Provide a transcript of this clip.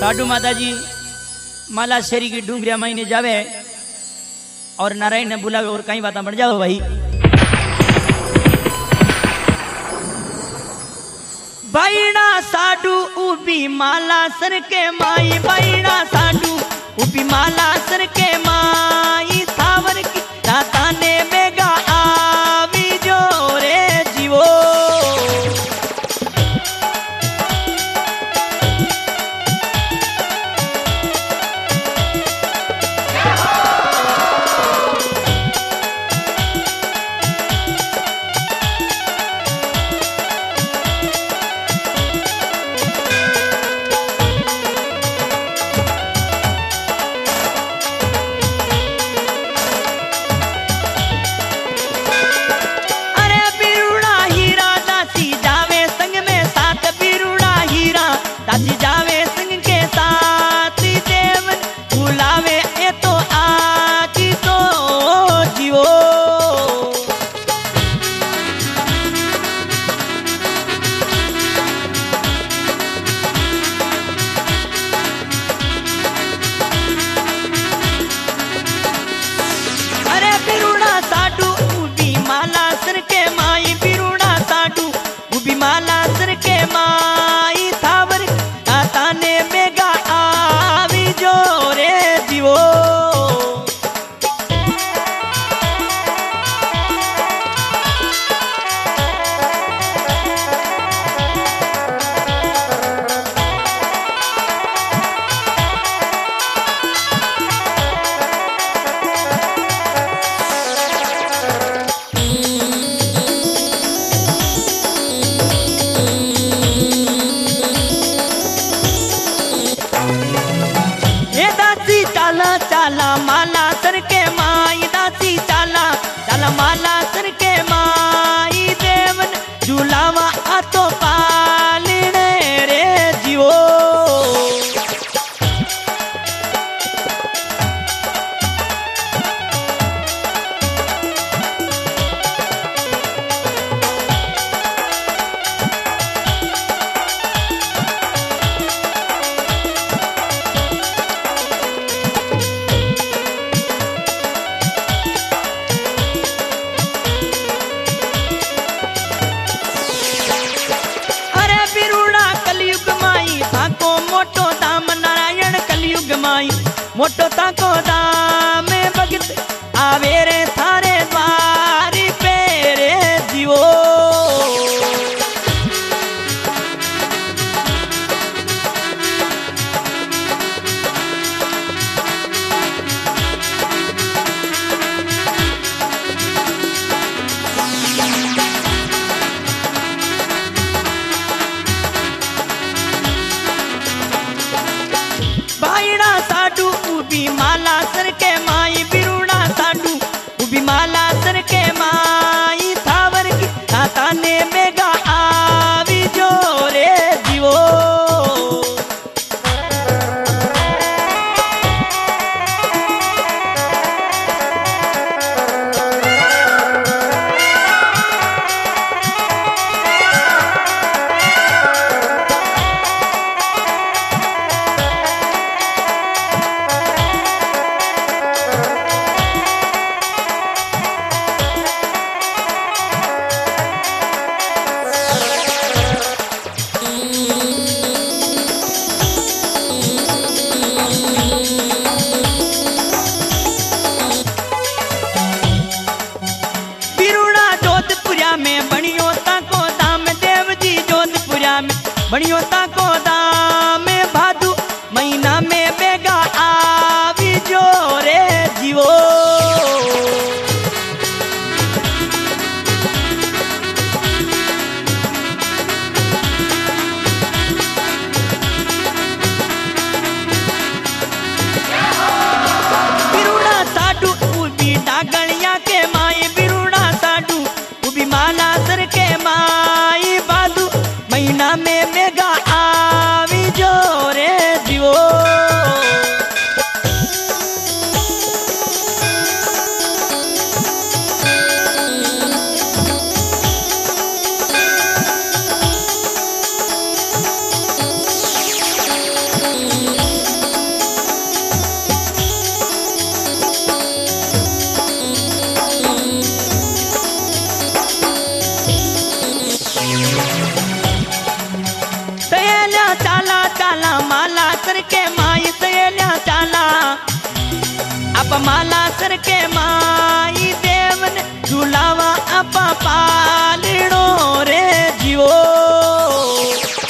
साडू माता जी माला शेरी की डूंगरिया महीने जावे और नारायण ने बुलावे और कई बात बढ़ जाओ भाई। बैना साडू उबी माला सर के माई, बैना साडू उबी माला सर के माई, थावर की राता ने मेगा आवी जो रे जीवो। दासी जावे संग के साथ देवन बुलावे ए तो आज तो जीवो। अरे बिरुड़ा साडू उबी माला सर के माई, बिरुड़ा साडू उबी माला सर के माई, थावर ताने मेगा आवी जो रे जीवो। चाला माला सर के माई, दासी चाला चाला माला सर के माई, देवन झूलावा आ तो पालने रे जीवो। मोटो दाम नारायण कलयुग माई, मोटो ताको दाम भगत आवे रे थारे द्वारी पे रे जीवो। बैना साडू उबी माला सर के माई, बिरुड़ा साडू उबी माला सर के माई, थावर की ताता ने मेगा आवी जो रे जीवो। में बनियो ताको दाम देव जी जोधपुरा में बनियो ताको दाम भादु महीना में बेगा आवी जो रे जीवो। बिरुड़ा साडू उबी डागलिया के माई, बिरुड़ा साडू उबी माला सर के माई, बादू महीना में मेगा आवी जो रे जीवो। आप माला सर के माई देवन झूलावा आप पालणो रे जीवो।